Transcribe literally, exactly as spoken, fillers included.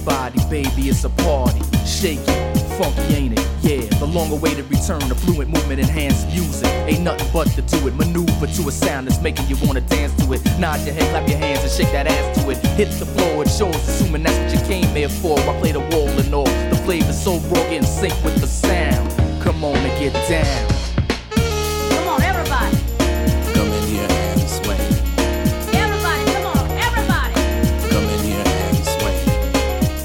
body, baby, it's a party. Shake it, funky ain't it? Yeah, the long-awaited return of fluent movement, enhanced music. Ain't nothing but to do it. Maneuver to a sound that's making you wanna dance to it. Nod your head, clap your hands, and shake that ass to it. Hit the floor, it shows, assuming that's what you came here for. I play the wall and all. The flavor's so raw, in sync with the sound. Come on and get down.